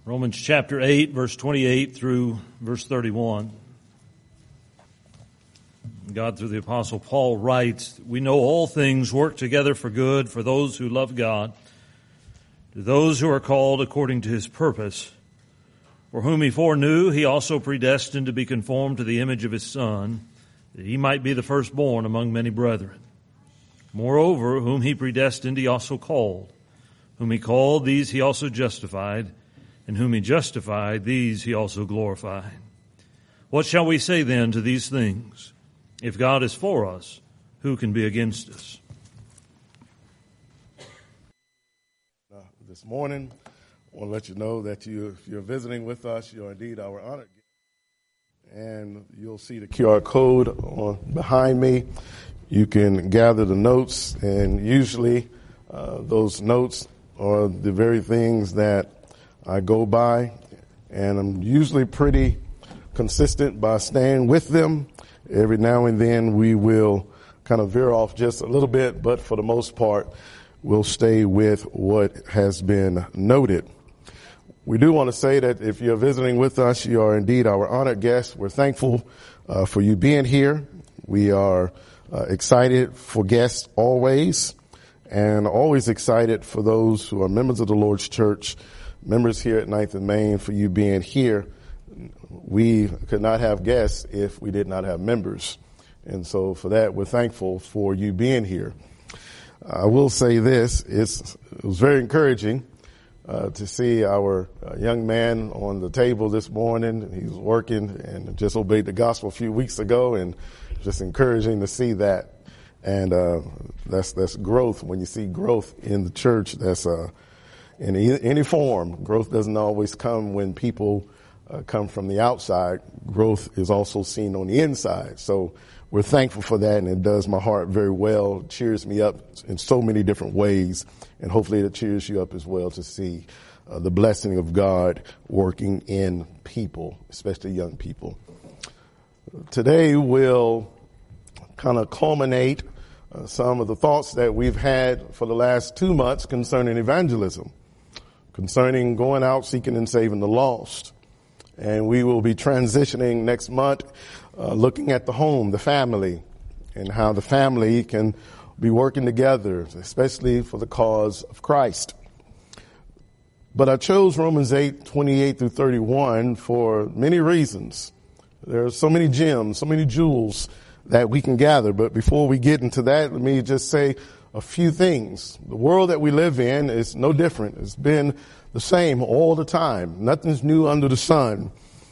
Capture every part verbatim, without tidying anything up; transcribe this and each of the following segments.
Romans chapter eight, verse twenty-eight through verse thirty-one. God, through the Apostle Paul, writes, "We know all things work together for good for those who love God, to those who are called according to His purpose. For whom He foreknew, He also predestined to be conformed to the image of His Son, that He might be the firstborn among many brethren. Moreover, whom He predestined, He also called. Whom He called, these He also justified. And whom He justified, these He also glorified. What shall we say then to these things? If God is for us, who can be against us?" Uh, this morning, I want to let you know that you, if you're visiting with us, you're indeed our honored guest. And you'll see the Q R code on behind me. You can gather the notes, and usually uh, those notes are the very things that I go by, and I'm usually pretty consistent by staying with them. Every now and then we will kind of veer off just a little bit, but for the most part, we'll stay with what has been noted. We do want to say that if you're visiting with us, you are indeed our honored guest. We're thankful uh, for you being here. We are uh, excited for guests always, and always excited for those who are members of the Lord's Church, members here at Ninth and Main, for you being here. We could not have guests if we did not have members. And so for that, we're thankful for you being here. I will say this, it's, it was very encouraging uh, to see our uh, young man on the table this morning. He's working and just obeyed the gospel a few weeks ago, and just encouraging to see that. And uh, that's that's growth. When you see growth in the church, that's uh, in any form. Growth doesn't always come when people uh, come from the outside. Growth is also seen on the inside. So we're thankful for that, and it does my heart very well. It cheers me up in so many different ways, and hopefully it cheers you up as well to see uh, the blessing of God working in people, especially young people. Today we'll kind of culminate uh, some of the thoughts that we've had for the last two months concerning evangelism, concerning going out, seeking and saving the lost. And we will be transitioning next month, uh, looking at the home, the family, and how the family can be working together, especially for the cause of Christ. But I chose Romans eight, twenty-eight through thirty-one for many reasons. There are so many gems, so many jewels that we can gather. But before we get into that, let me just say a few things. The world that we live in is no different. It's been the same all the time. Nothing's new under the sun.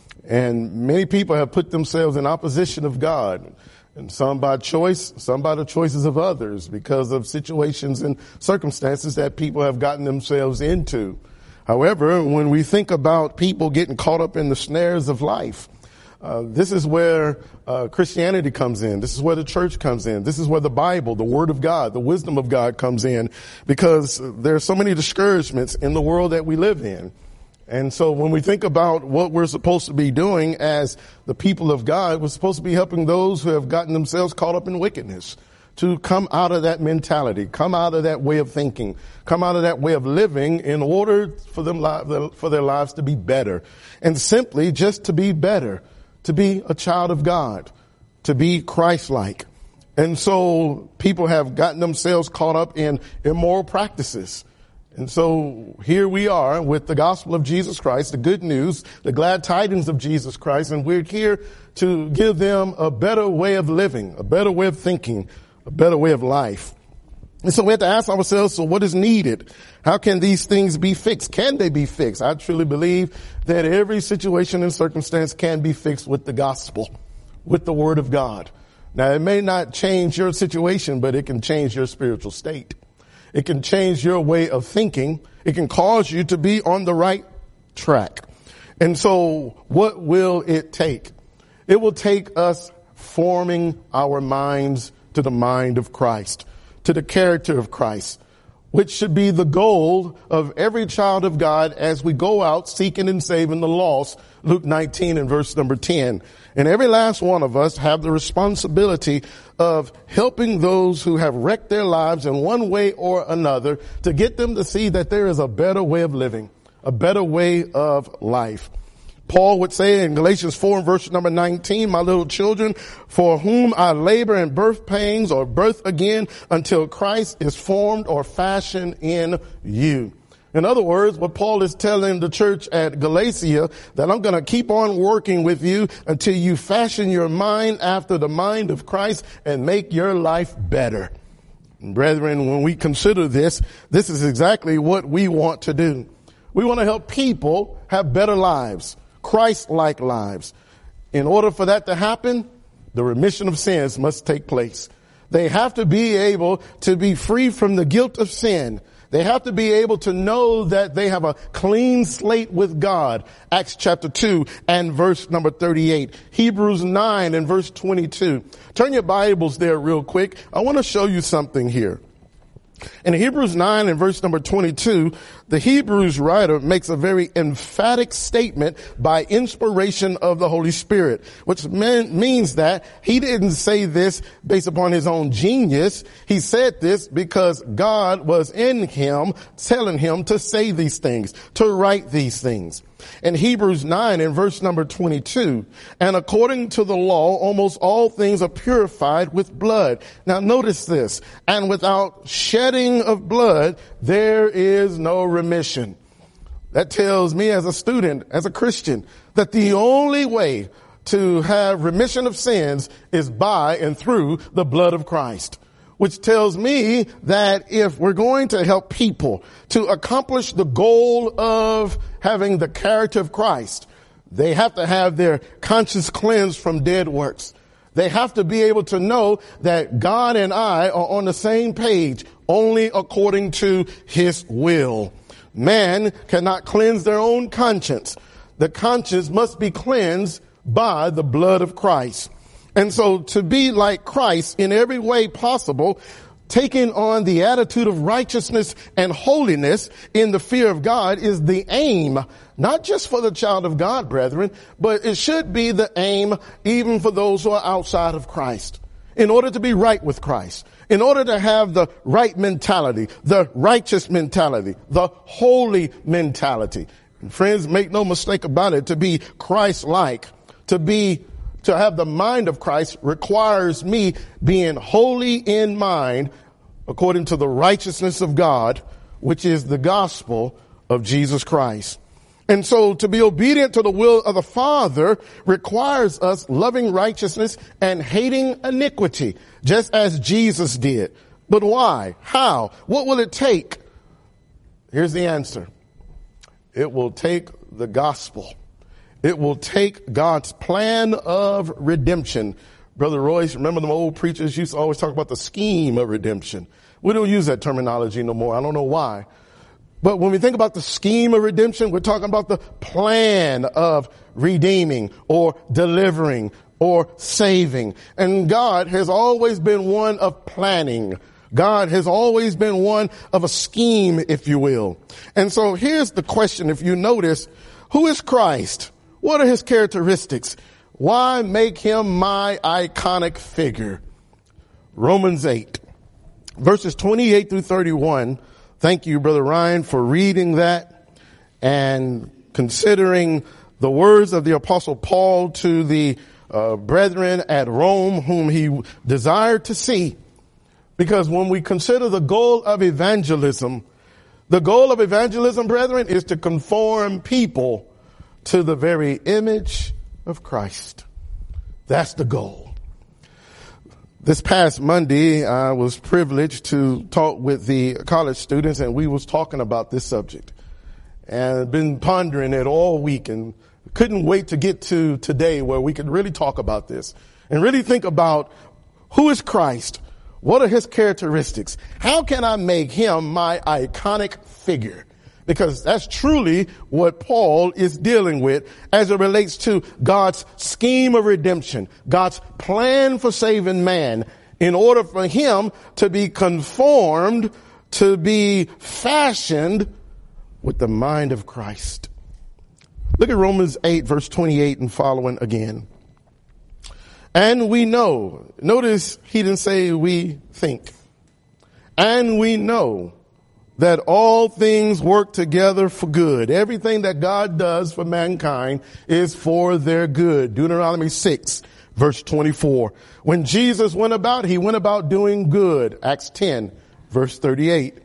And many people have put themselves in opposition of God, and some by choice, some by the choices of others, because of situations and circumstances that people have gotten themselves into. However, when we think about people getting caught up in the snares of life, Uh, this is where uh, Christianity comes in. This is where the church comes in. This is where the Bible, the Word of God, the wisdom of God comes in, because there are so many discouragements in the world that we live in. And so when we think about what we're supposed to be doing as the people of God, we're supposed to be helping those who have gotten themselves caught up in wickedness to come out of that mentality, come out of that way of thinking, come out of that way of living in order for them li- for their lives to be better, and simply just to be better. To be a child of God, to be Christ-like. And so people have gotten themselves caught up in immoral practices. And so here we are with the gospel of Jesus Christ, the good news, the glad tidings of Jesus Christ, and we're here to give them a better way of living, a better way of thinking, a better way of life. And so we have to ask ourselves, so what is needed? How can these things be fixed? Can they be fixed? I truly believe that every situation and circumstance can be fixed with the gospel, with the word of God. Now, it may not change your situation, but it can change your spiritual state. It can change your way of thinking. It can cause you to be on the right track. And so what will it take? It will take us forming our minds to the mind of Christ, to the character of Christ, which should be the goal of every child of God as we go out seeking and saving the lost. Luke nineteen and verse number ten. And every last one of us have the responsibility of helping those who have wrecked their lives in one way or another to get them to see that there is a better way of living, a better way of life. Paul would say in Galatians four and verse number nineteen, my little children, for whom I labor in birth pangs or birth again until Christ is formed or fashioned in you. In other words, what Paul is telling the church at Galatia, that I'm going to keep on working with you until you fashion your mind after the mind of Christ and make your life better. And brethren, when we consider this, this is exactly what we want to do. We want to help people have better lives, Christ-like lives. In order for that to happen, the remission of sins must take place. They have to be able to be free from the guilt of sin. They have to be able to know that they have a clean slate with God. Acts chapter two and verse number thirty-eight. Hebrews nine and verse twenty-two. Turn your Bibles there real quick. I want to show you something here. In Hebrews nine and verse number twenty-two, the Hebrews writer makes a very emphatic statement by inspiration of the Holy Spirit, which mean, means that he didn't say this based upon his own genius. He said this because God was in him, telling him to say these things, to write these things. In Hebrews nine and verse number twenty-two, and according to the law, almost all things are purified with blood. Now notice this, and without shedding of blood, there is no remission. That tells me as a student, as a Christian, that the only way to have remission of sins is by and through the blood of Christ. Which tells me that if we're going to help people to accomplish the goal of having the character of Christ, they have to have their conscience cleansed from dead works. They have to be able to know that God and I are on the same page, only according to his will. Man cannot cleanse their own conscience. The conscience must be cleansed by the blood of Christ. And so to be like Christ in every way possible, taking on the attitude of righteousness and holiness in the fear of God is the aim, not just for the child of God, brethren, but it should be the aim even for those who are outside of Christ. In order to be right with Christ, in order to have the right mentality, the righteous mentality, the holy mentality. And friends, make no mistake about it, to be Christ-like, to be To have the mind of Christ requires me being holy in mind according to the righteousness of God, which is the gospel of Jesus Christ. And so to be obedient to the will of the Father requires us loving righteousness and hating iniquity, just as Jesus did. But why? How? What will it take? Here's the answer. It will take the gospel. It will take God's plan of redemption. Brother Royce, remember the old preachers used to always talk about the scheme of redemption. We don't use that terminology no more. I don't know why. But when we think about the scheme of redemption, we're talking about the plan of redeeming or delivering or saving. And God has always been one of planning. God has always been one of a scheme, if you will. And so here's the question. If you notice, who is Christ? What are his characteristics? Why make him my iconic figure? Romans eight, verses twenty-eight through thirty-one. Thank you, Brother Ryan, for reading that and considering the words of the Apostle Paul to the uh, brethren at Rome, whom he desired to see. Because when we consider the goal of evangelism, the goal of evangelism, brethren, is to conform people to the very image of Christ. That's the goal. This past Monday, I was privileged to talk with the college students, and we was talking about this subject and been pondering it all week and couldn't wait to get to today where we could really talk about this and really think about who is Christ? What are his characteristics? How can I make him my iconic figure? Because that's truly what Paul is dealing with as it relates to God's scheme of redemption, God's plan for saving man, in order for him to be conformed, to be fashioned with the mind of Christ. Look at Romans eight, verse twenty-eight and following again. And we know, notice he didn't say we think, and we know that all things work together for good. Everything that God does for mankind is for their good. Deuteronomy six, verse twenty-four. When Jesus went about, he went about doing good. Acts ten, verse thirty-eight.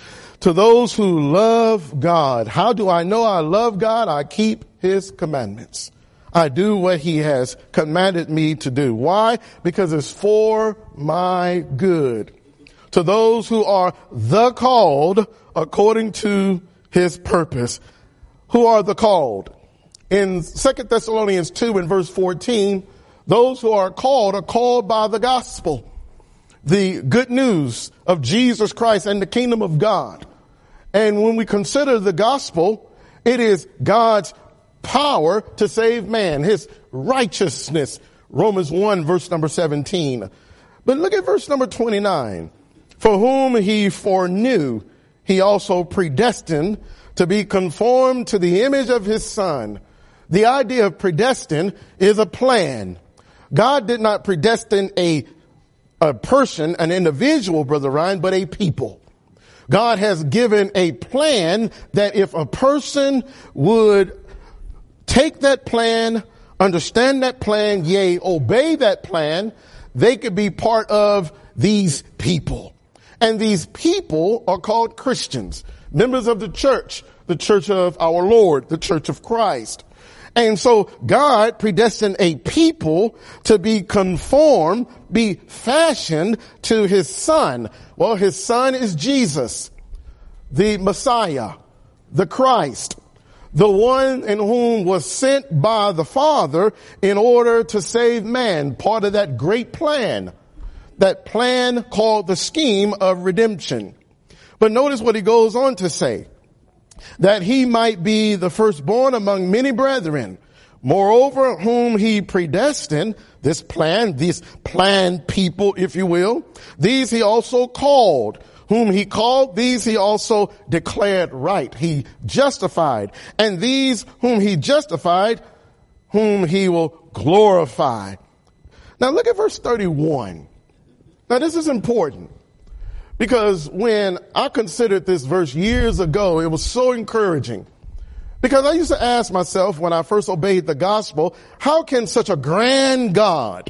To those who love God, how do I know I love God? I keep his commandments. I do what he has commanded me to do. Why? Because it's for my good. To those who are the called according to his purpose. Who are the called? In Second Thessalonians two and verse fourteen, those who are called are called by the gospel, the good news of Jesus Christ and the kingdom of God. And when we consider the gospel, it is God's power to save man, his righteousness. Romans one, verse number seventeen. But look at verse number twenty-nine. For whom he foreknew, he also predestined to be conformed to the image of his son. The idea of predestined is a plan. God did not predestine a, a person, an individual, Brother Ryan, but a people. God has given a plan that if a person would take that plan, understand that plan, yea, obey that plan, they could be part of these people. And these people are called Christians, members of the church, the church of our Lord, the church of Christ. And so God predestined a people to be conformed, be fashioned to his son. Well, his son is Jesus, the Messiah, the Christ, the one in whom was sent by the Father in order to save man, part of that great plan. That plan called the scheme of redemption. But notice what he goes on to say. That he might be the firstborn among many brethren. Moreover, whom he predestined, this plan, these planned people, if you will, these he also called. Whom he called, these he also declared right. He justified. And these whom he justified, whom he will glorify. Now look at verse thirty-one. Now, this is important because when I considered this verse years ago, it was so encouraging because I used to ask myself when I first obeyed the gospel, how can such a grand God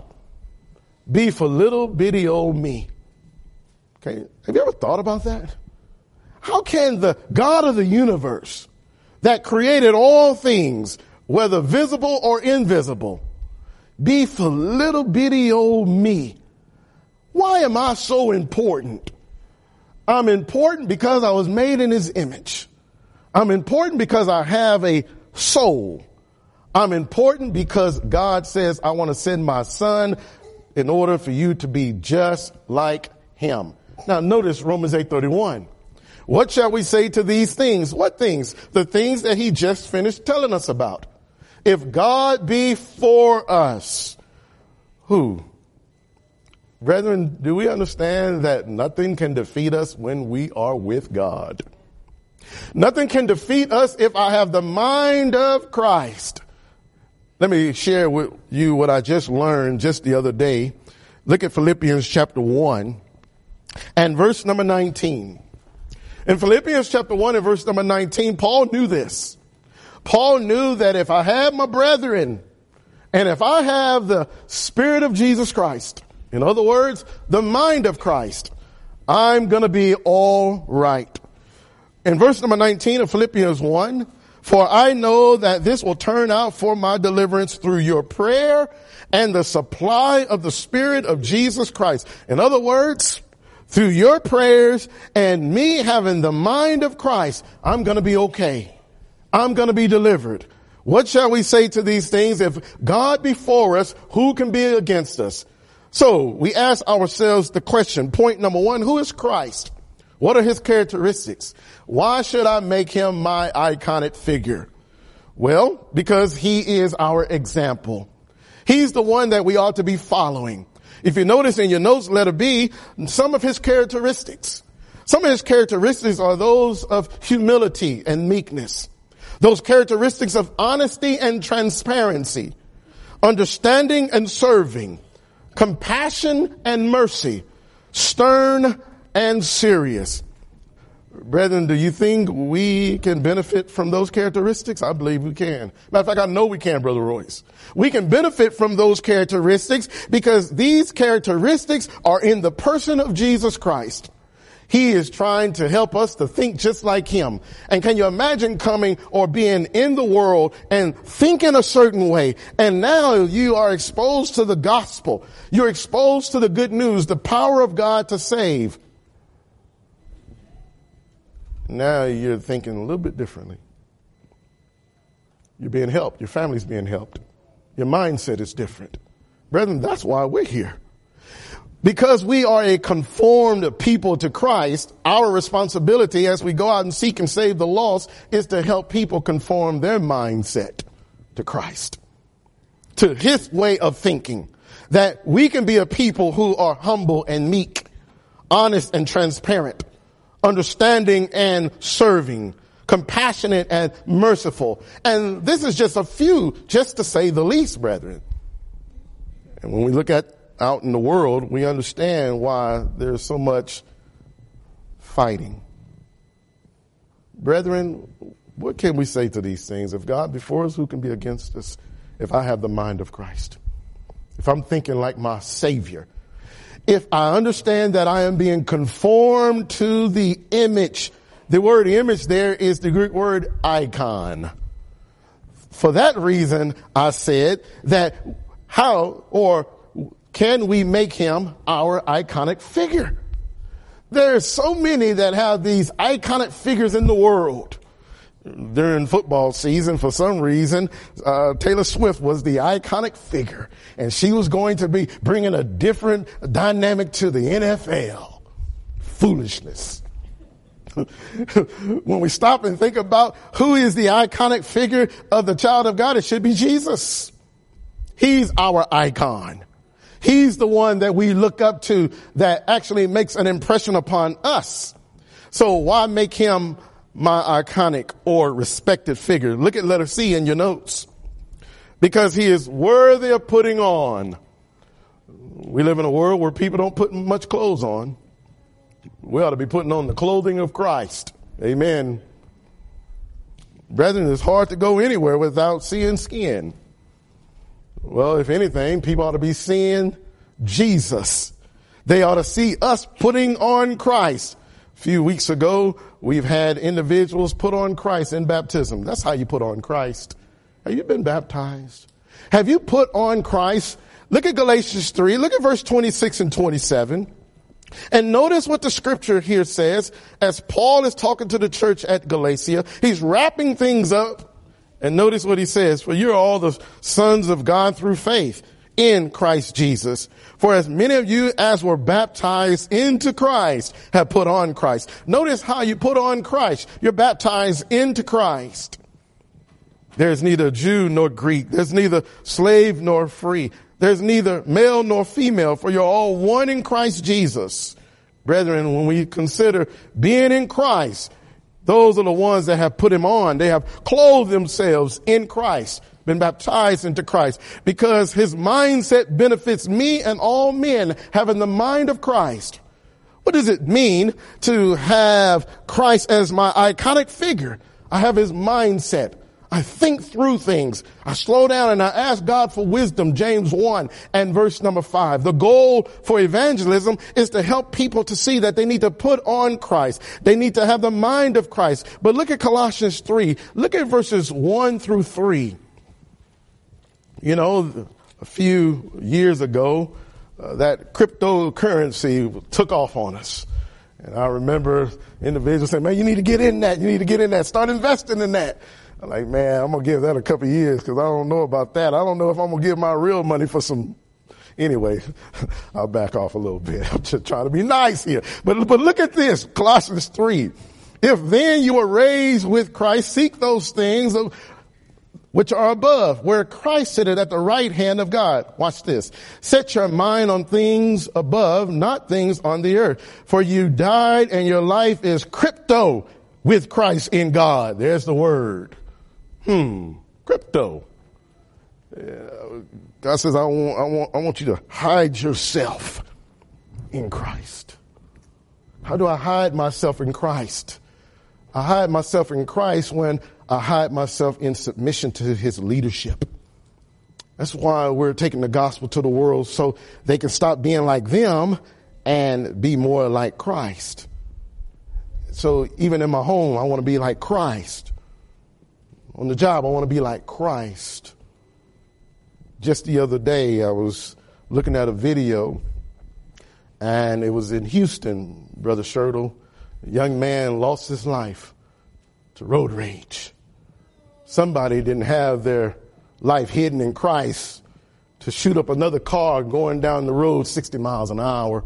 be for little bitty old me? Okay. Have you ever thought about that? How can the God of the universe that created all things, whether visible or invisible, be for little bitty old me? Why am I so important? I'm important because I was made in his image. I'm important because I have a soul. I'm important because God says, I want to send my son in order for you to be just like him. Now notice Romans eight thirty-one. What shall we say to these things? What things? The things that he just finished telling us about. If God be for us, who? Brethren, do we understand that nothing can defeat us when we are with God? Nothing can defeat us if I have the mind of Christ. Let me share with you what I just learned just the other day. Look at Philippians chapter one and verse number nineteen. In Philippians chapter one and verse number nineteen, Paul knew this. Paul knew that if I have my brethren and if I have the Spirit of Jesus Christ, in other words, the mind of Christ, I'm going to be all right. In verse number nineteen of Philippians one, for I know that this will turn out for my deliverance through your prayer and the supply of the Spirit of Jesus Christ. In other words, through your prayers and me having the mind of Christ, I'm going to be okay. I'm going to be delivered. What shall we say to these things? If God be for us, who can be against us? So we ask ourselves the question, point number one, who is Christ? What are his characteristics? Why should I make him my iconic figure? Well, because he is our example. He's the one that we ought to be following. If you notice in your notes, letter B, some of his characteristics. Some of his characteristics are those of humility and meekness. Those characteristics of honesty and transparency, understanding and serving, compassion and mercy, stern and serious. Brethren, do you think we can benefit from those characteristics? I believe we can. Matter of fact, I know we can, Brother Royce. We can benefit from those characteristics because these characteristics are in the person of Jesus Christ. He is trying to help us to think just like him. And can you imagine coming or being in the world and thinking a certain way? And now you are exposed to the gospel. You're exposed to the good news, the power of God to save. Now you're thinking a little bit differently. You're being helped. Your family's being helped. Your mindset is different. Brethren, that's why we're here. Because we are a conformed people to Christ, our responsibility as we go out and seek and save the lost is to help people conform their mindset to Christ, to his way of thinking, that we can be a people who are humble and meek, honest and transparent, understanding and serving, compassionate and merciful. And this is just a few, just to say the least, brethren. And when we look at out in the world, we understand why there's so much fighting. Brethren, what can we say to these things? If God before us, who can be against us? If I have the mind of Christ, if I'm thinking like my Savior, if I understand that I am being conformed to the image, the word image there is the Greek word icon. For that reason, I said that how or can we make him our iconic figure? There's so many that have these iconic figures in the world. During football season, for some reason, uh, Taylor Swift was the iconic figure, and she was going to be bringing a different dynamic to the N F L. Foolishness. When we stop and think about who is the iconic figure of the child of God, it should be Jesus. He's our icon. He's the one that we look up to that actually makes an impression upon us. So why make him my iconic or respected figure? Look at letter C in your notes. Because he is worthy of putting on. We live in a world where people don't put much clothes on. We ought to be putting on the clothing of Christ. Amen. Brethren, it's hard to go anywhere without seeing skin. Well, if anything, people ought to be seeing Jesus. They ought to see us putting on Christ. A few weeks ago, we've had individuals put on Christ in baptism. That's how you put on Christ. Have you been baptized? Have you put on Christ? Look at Galatians three. Look at verse twenty-six and twenty-seven. And notice what the scripture here says as Paul is talking to the church at Galatia. He's wrapping things up. And notice what he says, for you're all the sons of God through faith in Christ Jesus. For as many of you as were baptized into Christ have put on Christ. Notice how you put on Christ. You're baptized into Christ. There's neither Jew nor Greek. There's neither slave nor free. There's neither male nor female, for you're all one in Christ Jesus. Brethren, when we consider being in Christ, those are the ones that have put him on. They have clothed themselves in Christ, been baptized into Christ, because his mindset benefits me and all men having the mind of Christ. What does it mean to have Christ as my iconic figure? I have his mindset. I think through things. I slow down and I ask God for wisdom. James one and verse number five. The goal for evangelism is to help people to see that they need to put on Christ. They need to have the mind of Christ. But look at Colossians three. Look at verses one through three. You know, a few years ago, uh, that cryptocurrency took off on us. And I remember individuals saying, man, you need to get in that. You need to get in that. Start investing in that. I'm like, man, I'm going to give that a couple of years because I don't know about that. I don't know if I'm going to give my real money for some. Anyway, I'll back off a little bit. I'm just trying to be nice here. But, but look at this, Colossians three. If then you were raised with Christ, seek those things of, which are above, where Christ sitteth at the right hand of God. Watch this. Set your mind on things above, not things on the earth. For you died and your life is crypto with Christ in God. There's the word. Hmm. Crypto. Uh, God says, I want, I want, I want you to hide yourself in Christ. How do I hide myself in Christ? I hide myself in Christ when I hide myself in submission to his leadership. That's why we're taking the gospel to the world, so they can stop being like them and be more like Christ. So even in my home, I want to be like Christ. On the job, I want to be like Christ. Just the other day, I was looking at a video, and it was in Houston, Brother Shertle. A young man lost his life to road rage. Somebody didn't have their life hidden in Christ to shoot up another car going down the road sixty miles an hour.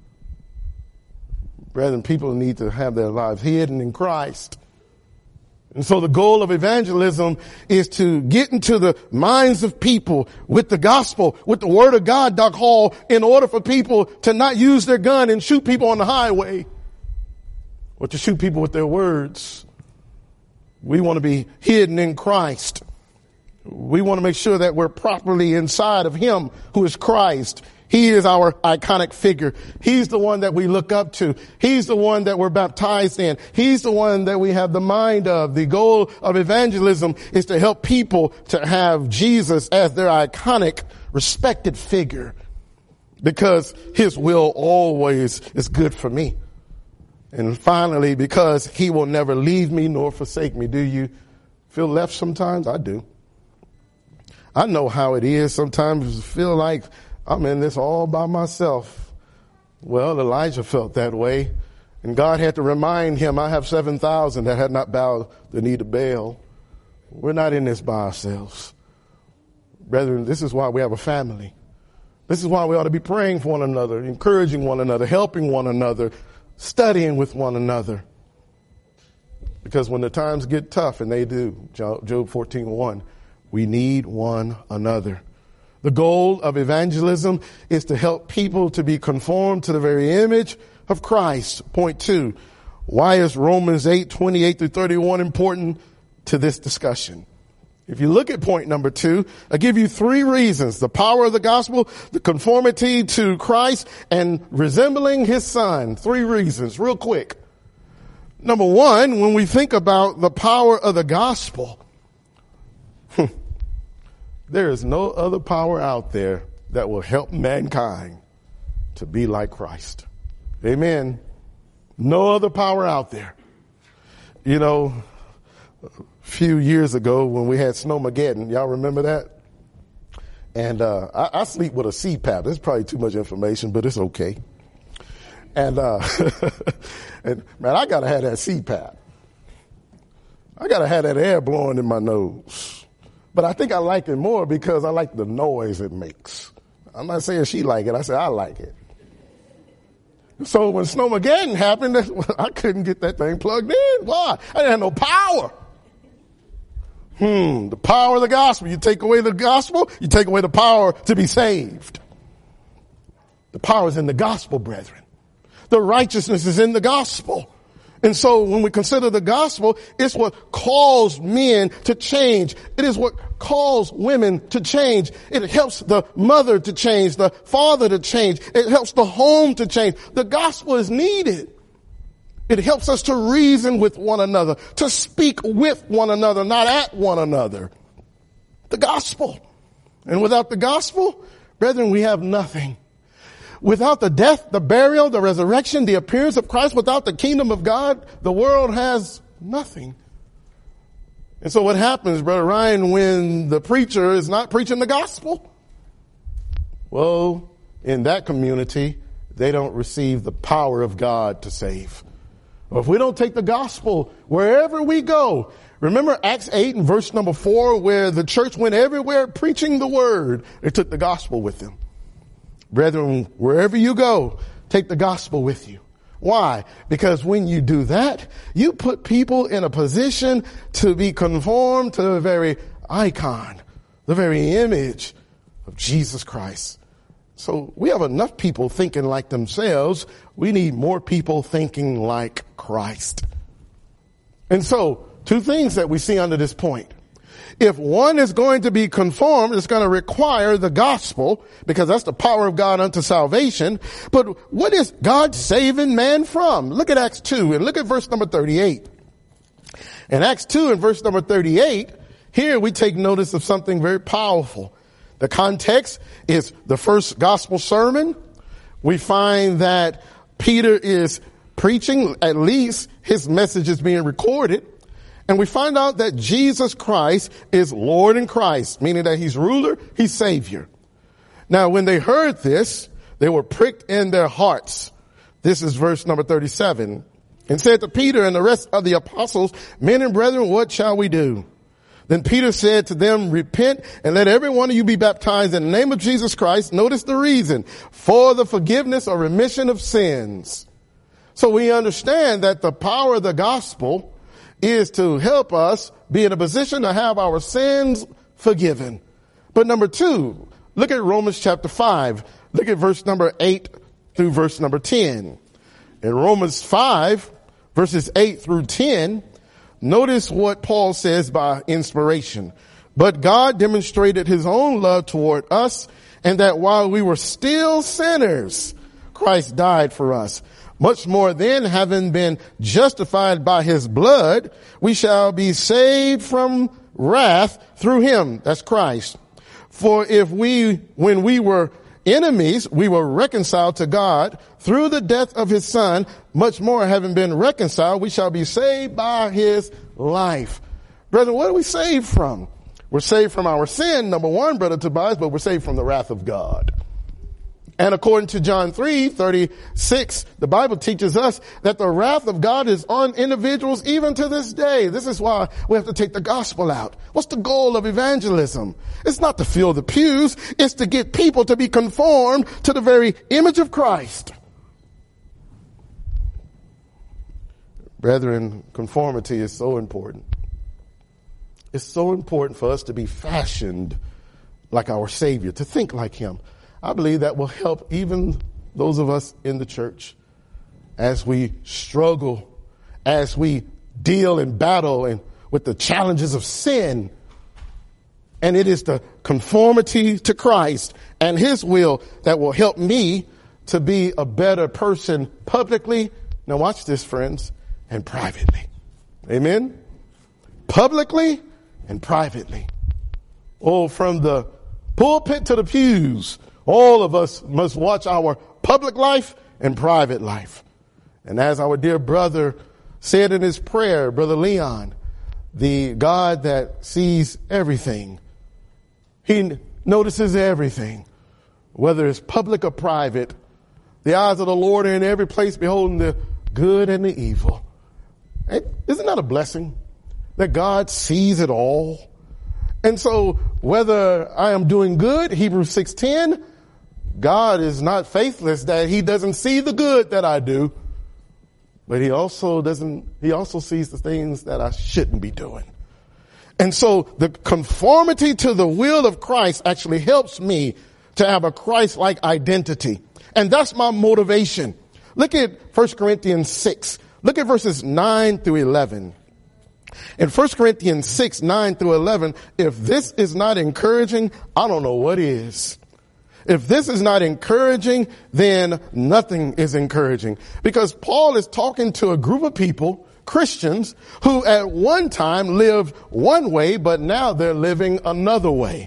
Brethren, people need to have their lives hidden in Christ. And so the goal of evangelism is to get into the minds of people with the gospel, with the word of God, Doc Hall, in order for people to not use their gun and shoot people on the highway, or to shoot people with their words. We want to be hidden in Christ. We want to make sure that we're properly inside of him who is Christ. He is our iconic figure. He's the one that we look up to. He's the one that we're baptized in. He's the one that we have the mind of. The goal of evangelism is to help people to have Jesus as their iconic, respected figure, because his will always is good for me. And finally, because he will never leave me nor forsake me. Do you feel left sometimes? I do. I know how it is. Sometimes I feel like I'm in this all by myself. Well, Elijah felt that way. And God had to remind him, I have seven thousand that had not bowed the knee to Baal. We're not in this by ourselves. Brethren, this is why we have a family. This is why we ought to be praying for one another, encouraging one another, helping one another, studying with one another. Because when the times get tough, and they do, Job fourteen one, we need one another. The goal of evangelism is to help people to be conformed to the very image of Christ. Point two, why is Romans eight twenty-eight through thirty-one important to this discussion? If you look at point number two, I give you three reasons: the power of the gospel, the conformity to Christ, and resembling his son. Three reasons, real quick. Number one, when we think about the power of the gospel, there is no other power out there that will help mankind to be like Christ. Amen. No other power out there. You know, a few years ago when we had Snowmageddon, y'all remember that? And uh, I, I sleep with a C PAP. It's probably too much information, but it's okay. And, uh, and man, I gotta have that C PAP. I gotta have that air blowing in my nose. But I think I like it more because I like the noise it makes. I'm not saying she like it. I said I like it. So when Snowmageddon happened, I couldn't get that thing plugged in. Why? I didn't have no power. Hmm, the power of the gospel. You take away the gospel, you take away the power to be saved. The power is in the gospel, brethren. The righteousness is in the gospel. And so when we consider the gospel, it's what calls men to change. It is what calls women to change. It helps the mother to change, the father to change. It helps the home to change. The gospel is needed. It helps us to reason with one another, to speak with one another, not at one another. The gospel. And without the gospel, brethren, we have nothing. Without the death, the burial, the resurrection, the appearance of Christ, without the kingdom of God, the world has nothing. And so what happens, Brother Ryan, when the preacher is not preaching the gospel? Well, in that community, they don't receive the power of God to save. Or if we don't take the gospel wherever we go, remember Acts eight and verse number four, where the church went everywhere preaching the word. They took the gospel with them. Brethren, wherever you go, take the gospel with you. Why? Because when you do that, you put people in a position to be conformed to the very icon, the very image of Jesus Christ. So we have enough people thinking like themselves. We need more people thinking like Christ. And so, two things that we see under this point. If one is going to be conformed, it's going to require the gospel, because that's the power of God unto salvation. But what is God saving man from? Look at Acts two and look at verse number thirty-eight. In Acts two and verse number thirty-eight, here we take notice of something very powerful. The context is the first gospel sermon. We find that Peter is preaching, at least his message is being recorded. And we find out that Jesus Christ is Lord in Christ, meaning that he's ruler, he's savior. Now, when they heard this, they were pricked in their hearts. This is verse number thirty-seven. And said to Peter and the rest of the apostles, men and brethren, what shall we do? Then Peter said to them, repent and let every one of you be baptized in the name of Jesus Christ. Notice the reason, for the forgiveness or remission of sins. So we understand that the power of the gospel is to help us be in a position to have our sins forgiven. But number two, look at Romans chapter five. Look at verse number eight through verse number ten. In Romans five, verses eight through ten, notice what Paul says by inspiration. But God demonstrated his own love toward us, and that while we were still sinners, Christ died for us. Much more then, having been justified by his blood, we shall be saved from wrath through him. That's Christ. For if we, when we were enemies, we were reconciled to God through the death of his son, much more having been reconciled, we shall be saved by his life. Brethren, what are we saved from? We're saved from our sin, number one, Brother Tobias, but we're saved from the wrath of God. And according to John three thirty-six, the Bible teaches us that the wrath of God is on individuals even to this day. This is why we have to take the gospel out. What's the goal of evangelism? It's not to fill the pews. It's to get people to be conformed to the very image of Christ. Brethren, conformity is so important. It's so important for us to be fashioned like our Savior, to think like him. I believe that will help even those of us in the church as we struggle, as we deal and battle and with the challenges of sin. And it is the conformity to Christ and his will that will help me to be a better person publicly. Now watch this, friends, and privately. Amen. Publicly and privately. Oh, from the pulpit to the pews, all of us must watch our public life and private life. And as our dear brother said in his prayer, Brother Leon, the God that sees everything, he notices everything, whether it's public or private. The eyes of the Lord are in every place, beholding the good and the evil. Isn't that a blessing that God sees it all? And so whether I am doing good, Hebrews six ten, God is not faithless that he doesn't see the good that I do, but he also doesn't, he also sees the things that I shouldn't be doing. And so the conformity to the will of Christ actually helps me to have a Christ-like identity. And that's my motivation. Look at First Corinthians six. Look at verses nine through eleven. In First Corinthians six, nine through eleven, if this is not encouraging, I don't know what is. If this is not encouraging, then nothing is encouraging. Because Paul is talking to a group of people, Christians, who at one time lived one way, but now they're living another way.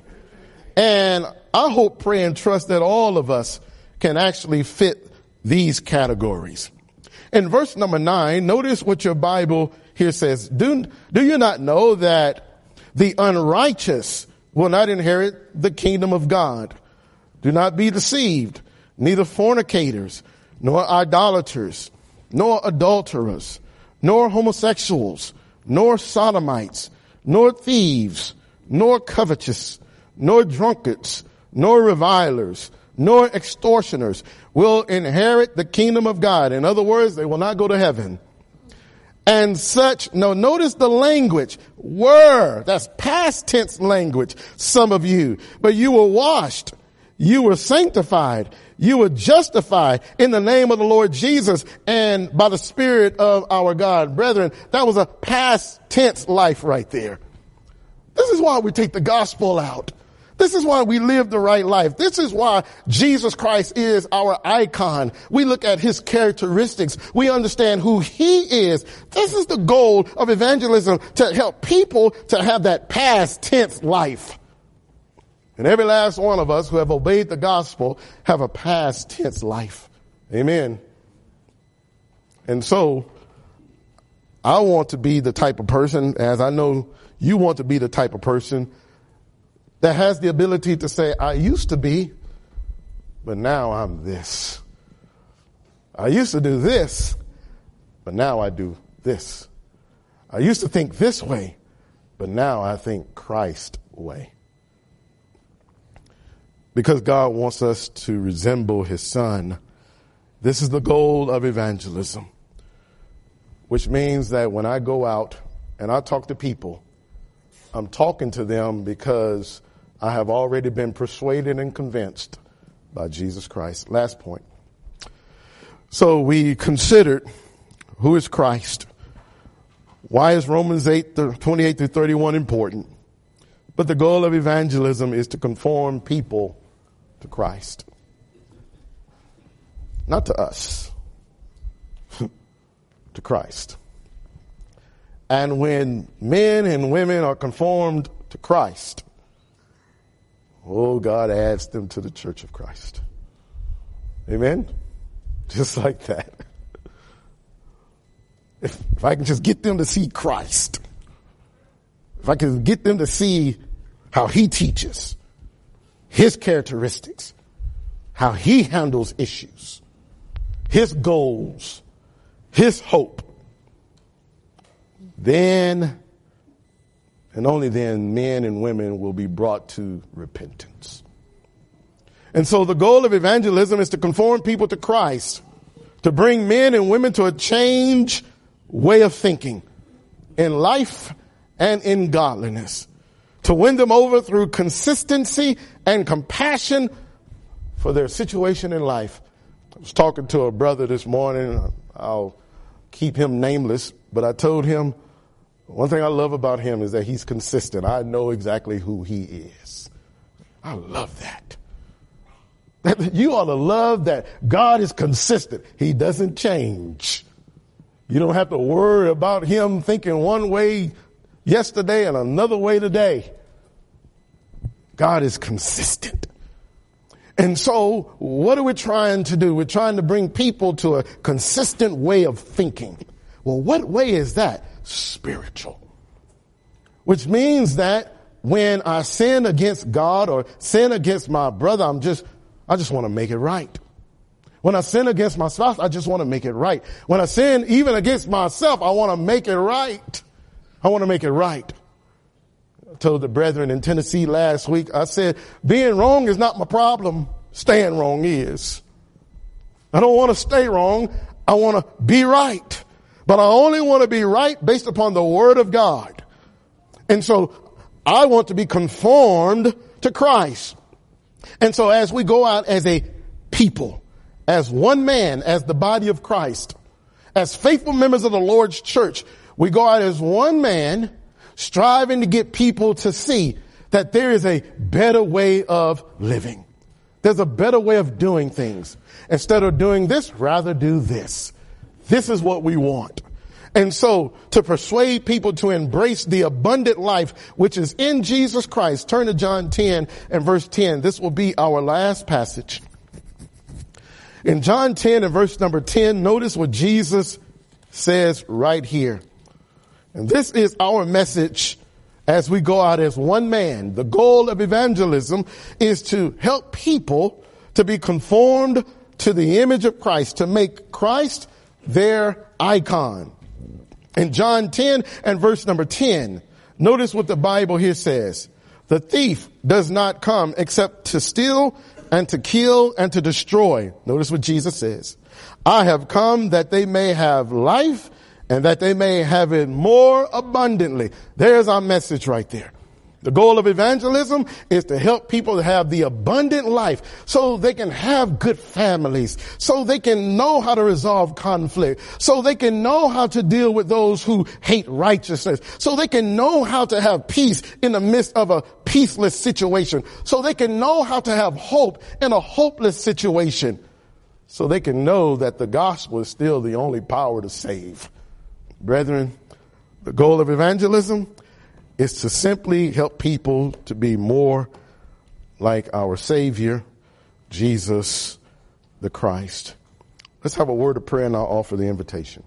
And I hope, pray, and trust that all of us can actually fit these categories. In verse number nine, notice what your Bible here says. Do, do you not know that the unrighteous will not inherit the kingdom of God? Do not be deceived, neither fornicators, nor idolaters, nor adulterers, nor homosexuals, nor sodomites, nor thieves, nor covetous, nor drunkards, nor revilers, nor extortioners will inherit the kingdom of God. In other words, they will not go to heaven. And such, no, notice the language, were, that's past tense language, some of you, but you were washed. You were sanctified. You were justified in the name of the Lord Jesus and by the Spirit of our God. Brethren, that was a past tense life right there. This is why we take the gospel out. This is why we live the right life. This is why Jesus Christ is our icon. We look at his characteristics. We understand who he is. This is the goal of evangelism, to help people to have that past tense life. And every last one of us who have obeyed the gospel have a past tense life. Amen. And so I want to be the type of person, as I know you want to be the type of person, that has the ability to say, I used to be, but now I'm this. I used to do this, but now I do this. I used to think this way, but now I think Christ way. Because God wants us to resemble his son. This is the goal of evangelism, which means that when I go out and I talk to people, I'm talking to them because I have already been persuaded and convinced by Jesus Christ. Last point. So we considered, who is Christ? Why is Romans eight, twenty-eight through thirty-one important? But the goal of evangelism is to conform people to Christ. Not to us. To Christ. And when men and women are conformed to Christ, oh, God adds them to the church of Christ. Amen? Just like that. If, if I can just get them to see Christ, if I can get them to see how he teaches, his characteristics, how he handles issues, his goals, his hope, then and only then men and women will be brought to repentance. And so the goal of evangelism is to conform people to Christ, to bring men and women to a changed way of thinking in life and in godliness, to win them over through consistency and compassion for their situation in life. I was talking to a brother this morning. I'll keep him nameless, but I told him, one thing I love about him is that he's consistent. I know exactly who he is. I love that. You ought to love that God is consistent. He doesn't change. You don't have to worry about him thinking one way yesterday and another way today. God is consistent. And so what are we trying to do? We're trying to bring people to a consistent way of thinking. Well, what way is that? Spiritual. Which means that when I sin against God or sin against my brother, I'm just, I just want to make it right. When I sin against my spouse, I just want to make it right. When I sin even against myself, I want to make it right. I want to make it right. I told the brethren in Tennessee last week, I said, being wrong is not my problem. Staying wrong is. I don't want to stay wrong. I want to be right. But I only want to be right based upon the word of God. And so I want to be conformed to Christ. And so as we go out as a people, as one man, as the body of Christ, as faithful members of the Lord's church, we go out as one man, striving to get people to see that there is a better way of living. There's a better way of doing things. Instead of doing this, rather do this. This is what we want. And so to persuade people to embrace the abundant life which is in Jesus Christ, turn to John ten and verse ten. This will be our last passage. In John ten and verse number ten, notice what Jesus says right here. And this is our message as we go out as one man. The goal of evangelism is to help people to be conformed to the image of Christ, to make Christ their icon. In John ten and verse number ten, notice what the Bible here says. The thief does not come except to steal and to kill and to destroy. Notice what Jesus says. I have come that they may have life and that they may have it more abundantly. There's our message right there. The goal of evangelism is to help people to have the abundant life so they can have good families, so they can know how to resolve conflict, so they can know how to deal with those who hate righteousness, so they can know how to have peace in the midst of a peaceless situation, so they can know how to have hope in a hopeless situation, so they can know that the gospel is still the only power to save. Brethren, the goal of evangelism is to simply help people to be more like our Savior, Jesus the Christ. Let's have a word of prayer and I'll offer the invitation.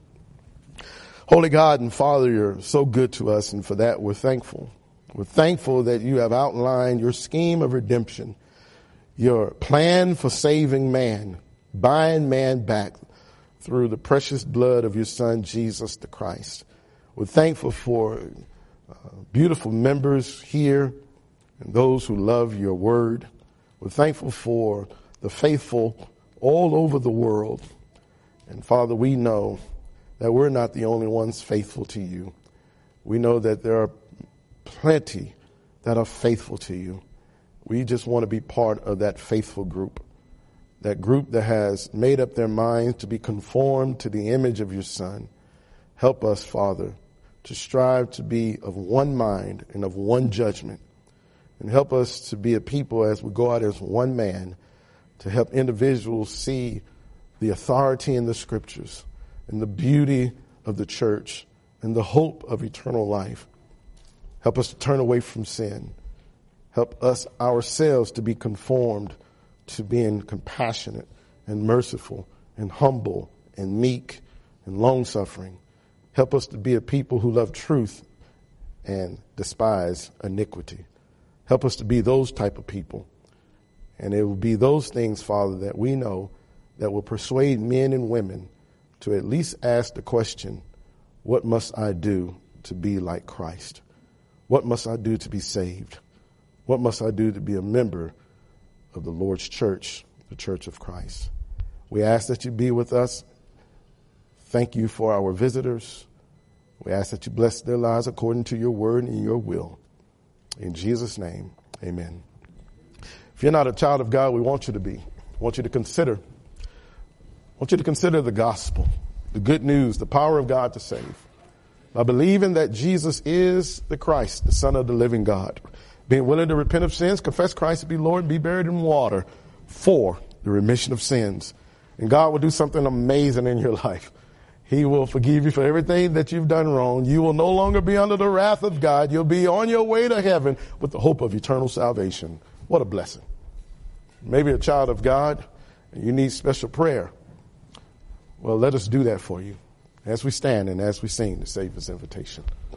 Holy God and Father, you're so good to us, and for that we're thankful. We're thankful that you have outlined your scheme of redemption, your plan for saving man, buying man back through the precious blood of your Son, Jesus the Christ. We're thankful for uh, beautiful members here and those who love your word. We're thankful for the faithful all over the world. And Father, we know that we're not the only ones faithful to you. We know that there are plenty that are faithful to you. We just want to be part of that faithful group, that group that has made up their minds to be conformed to the image of your Son. Help us, Father, to strive to be of one mind and of one judgment, and help us to be a people as we go out as one man to help individuals see the authority in the scriptures and the beauty of the church and the hope of eternal life. Help us to turn away from sin. Help us ourselves to be conformed to being compassionate and merciful and humble and meek and long-suffering. Help us to be a people who love truth and despise iniquity. Help us to be those type of people. And it will be those things, Father, that we know that will persuade men and women to at least ask the question, what must I do to be like Christ? What must I do to be saved? What must I do to be a member of the Lord's church, the Church of Christ? We ask that you be with us. Thank you for our visitors. We ask that you bless their lives according to your word and your will. In Jesus' name, amen. If you're not a child of God, we want you to be. I want you to consider, I want you to consider the gospel, the good news, the power of God to save. By believing that Jesus is the Christ, the Son of the living God, being willing to repent of sins, confess Christ to be Lord, and be buried in water for the remission of sins. And God will do something amazing in your life. He will forgive you for everything that you've done wrong. You will no longer be under the wrath of God. You'll be on your way to heaven with the hope of eternal salvation. What a blessing. Maybe a child of God and you need special prayer. Well, let us do that for you as we stand and as we sing the Savior's invitation.